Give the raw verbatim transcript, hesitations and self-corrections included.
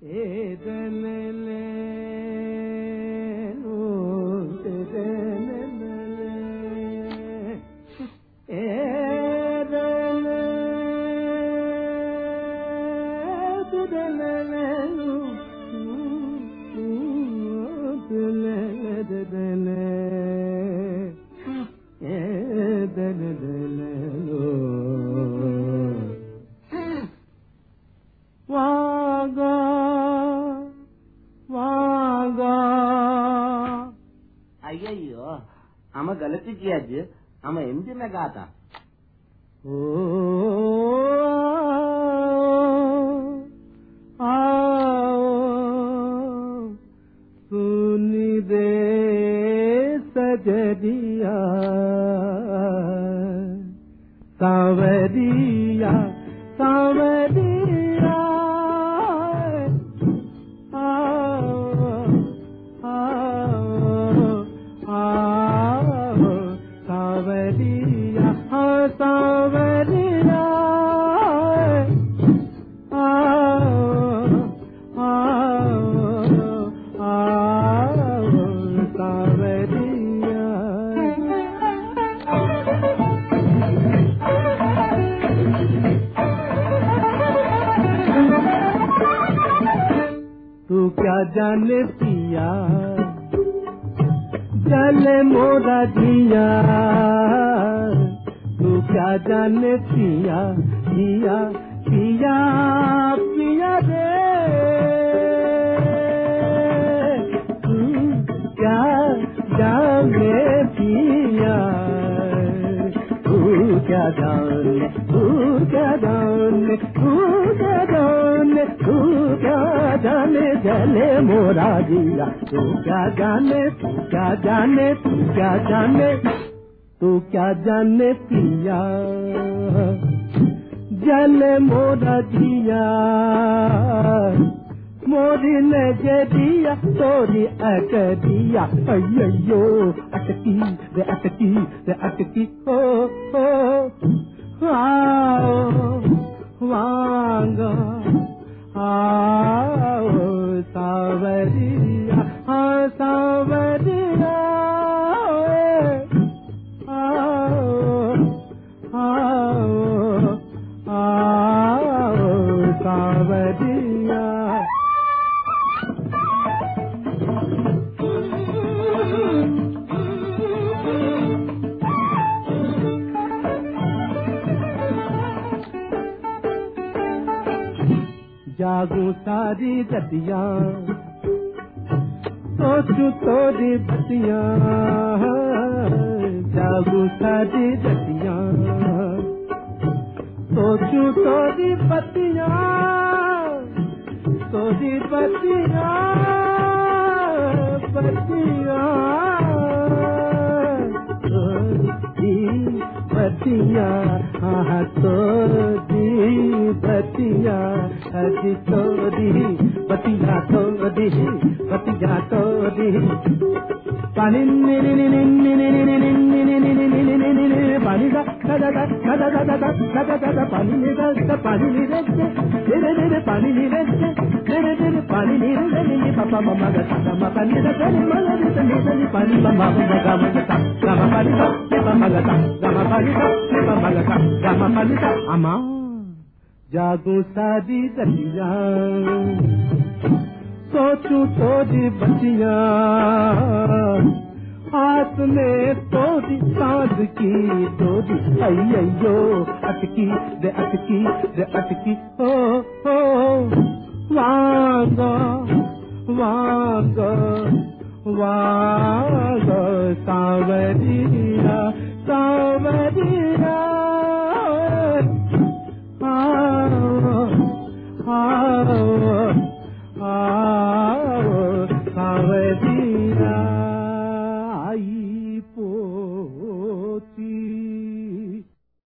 అయ్యయ్యో ఆమె గలతి కియాజ్ ఆమె ఎంది మే గాతా ఓ आओ सुन दे सजदिया सावरिया सावरिया आओ आओ आओ सावरिया हाँ सावरिया तू क्या जाने पिया जले मोरा जिया तू क्या जाने पिया पिया पिया पिया रे तू क्या जाने पिया तू क्या जाने तू क्या जाने तू क्या जाने तू क्या जाने जले मोरा जिया तू क्या जाने तू क्या जाने तू क्या जाने तू क्या जाने पिया जले मोरा जिया मोरी ने जे दिया तोरी अट दिया अय्यो अटकी रे अटकी रे अटकी हो हो आओ वांगा आओ सावरिया हाँ सावरिया आओ आओ आओ सावरिया जागू सारी रतिया सोचू तोरी बतिया जागू सारी रतिया सोचू तोरी बतिया तोरी बतिया बतिया बतिया हाँ तोरी बतिया हजी तोरी बतिया तोरी बतिया तोरी पानी निनी निनी निनी निनी निनी निनी निनी पानी का दादा दादा दादा दादा दादा पानी निरे पानी निरे निरे निरे पानी निरे निरे निरे पानी निरे निरे पापा मम्मा का मम्मा पानी का मम्मा का निरे पानी मम्मा का मम्मा का मम्मा पानी का मम्मा का मम्मा पानी का मम्मा का मम्मा पानी का अम्मा जागू सारी रतिया सोचू तोरी बतिया हाथ में तोरी सांझ की तोरी अय्यो अटकी दे अटकी दे अटकी हो हो वांगा वांगा वांगा सावरिया सावरिया आओ आओ